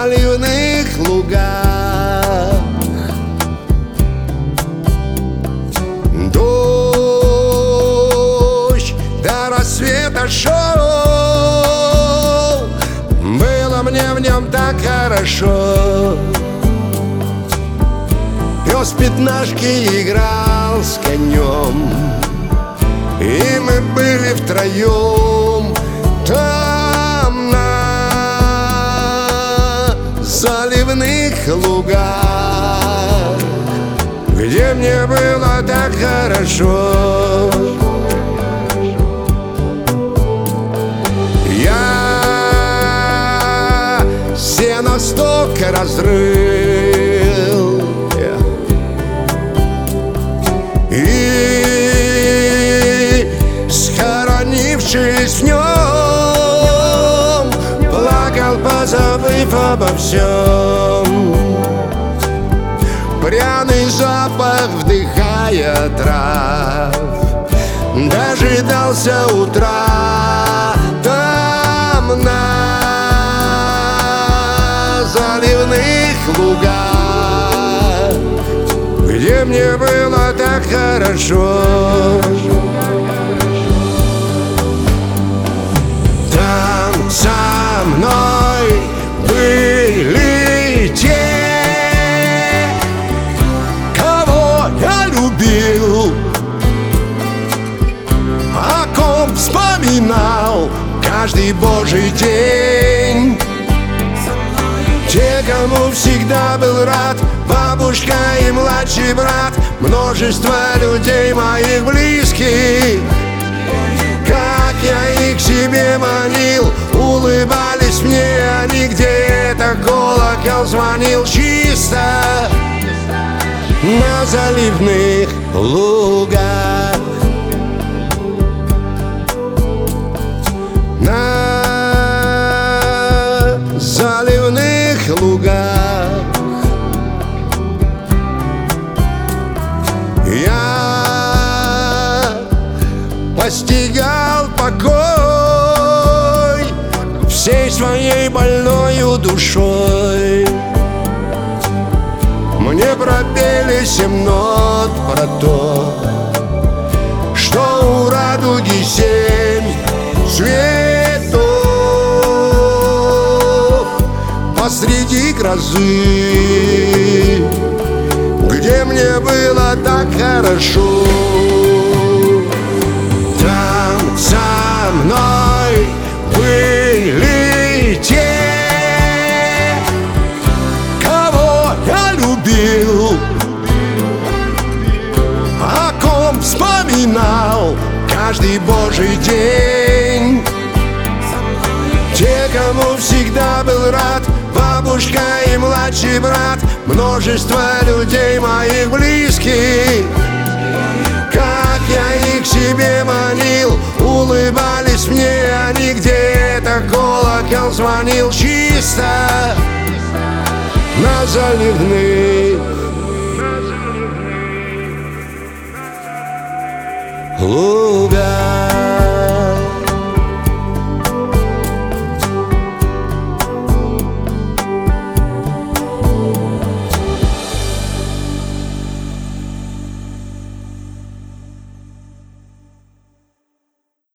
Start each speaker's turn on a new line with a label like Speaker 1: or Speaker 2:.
Speaker 1: заливных лугах. Дождь до рассвета шел, было мне в нем так хорошо. Пес пятнашки играл с конем, и мы были втроем там на заливных лугах, где мне было так хорошо. Я сено столько разрыл и, схоронившись в нем, плакал, позабыв обо всем. Пряный запах, вдыхая трав, дожидался утра там на заливных лугах, где мне было так хорошо. Там со мной были те, кого я любил, о ком вспоминал каждый божий день. Те, кому всегда был рад, бабушка и младший брат, множество людей моих близких. Как я их к себе манил, улыбались мне они, где это колокол звонил чисто на заливных лугах. На заливных лугах я постигал покой всей своей больною душой. Мне пропели 7 нот про то, что у радуги 7 цветов посреди грозы, где мне было так хорошо. Там со мной были те, кого я любил, о ком вспоминал каждый божий день. Те, кому всегда был рад, бабушка и младший брат, множество людей моих близких. Как я их к себе манил, улыбались мне они, где это колокол звонил чисто на заливных лугах.